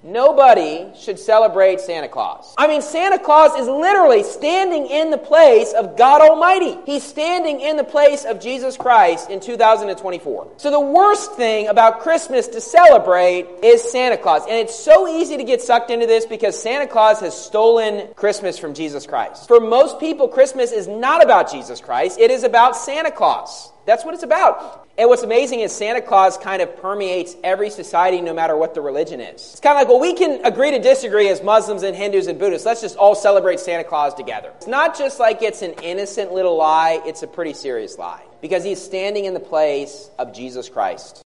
Nobody should celebrate Santa Claus. I mean, Santa Claus is literally standing in the place of God Almighty. He's standing in the place of Jesus Christ in 2024. So the worst thing about Christmas to celebrate is Santa Claus. And it's so easy to get sucked into this because Santa Claus has stolen Christmas from Jesus Christ. For most people, Christmas is not about Jesus Christ. It is about Santa Claus. That's what it's about. And what's amazing is Santa Claus kind of permeates every society no matter what the religion is. It's kind of like, well, we can agree to disagree as Muslims and Hindus and Buddhists. Let's just all celebrate Santa Claus together. It's not just like it's an innocent little lie. It's a pretty serious lie because he's standing in the place of Jesus Christ.